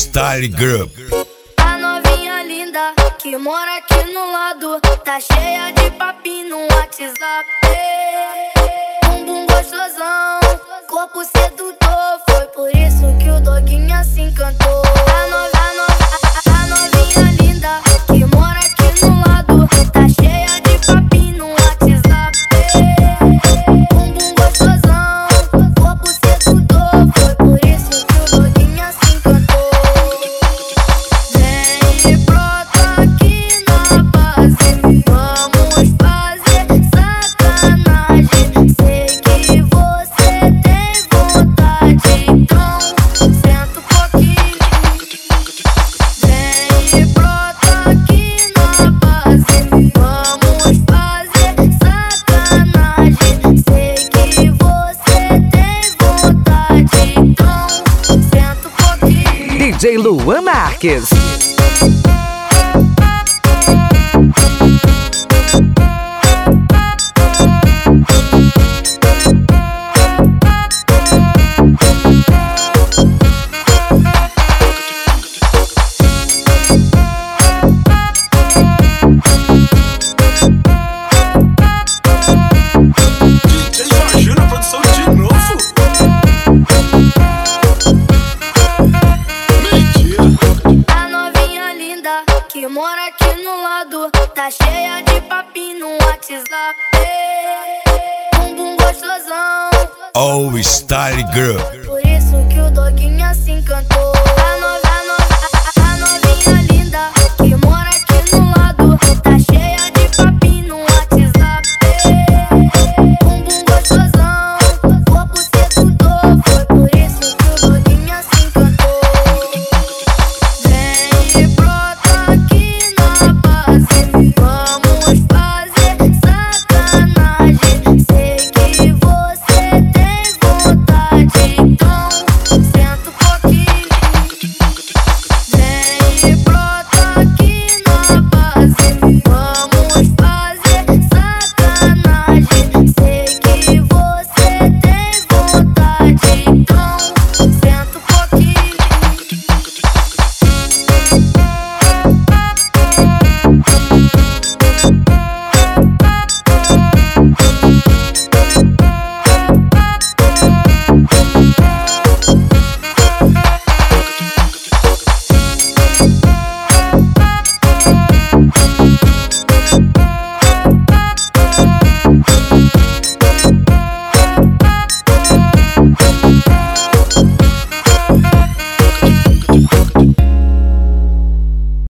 Style Group. A novinha linda que mora aqui no lado tá cheia de papinho no WhatsApp. Bumbum gostosão, corpo sedutor, foi por isso que o doguinha se encantou. A novinha linda que mora aqui no lado tá cheia de papinho no WhatsApp. Bumbum gostosão, corpo sedutor, foi por isso que o doguinha se encantou. Vem e brota aqui na base, vamos fazer sacanagem. Sei que você tem vontade, então senta um pouquinho. Vem e brota aqui na base, vamos fazer sacanagem. Sei que você tem vontade, então senta um pouquinho. DJ Luan Marques. DJ Jorginho na produção de novo. Mentira. A novinha linda que mora aqui no lado tá cheia de papinho no WhatsApp. Bumbum gostosão, All Style Group. por isso que o doguinha se encantou.